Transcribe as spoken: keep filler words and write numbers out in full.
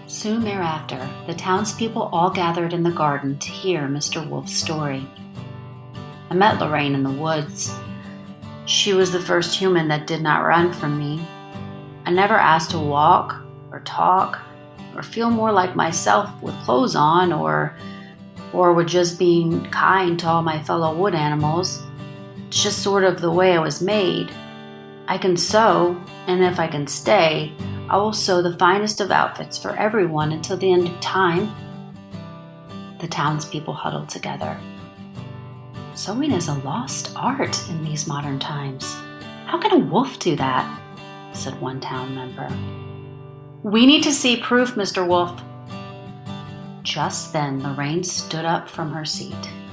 Soon thereafter, the townspeople all gathered in the garden to hear Mister Wolf's story. I met Lorraine in the woods. She was the first human that did not run from me. I never asked to walk or talk or feel more like myself with clothes on or or with just being kind to all my fellow wood animals. It's just sort of the way I was made. I can sew, and if I can stay, I will sew the finest of outfits for everyone until the end of time. The townspeople huddled together. Sewing is a lost art in these modern times. How can a wolf do that? Said one town member. We need to see proof, Mister Wolf. Just then, Lorraine stood up from her seat.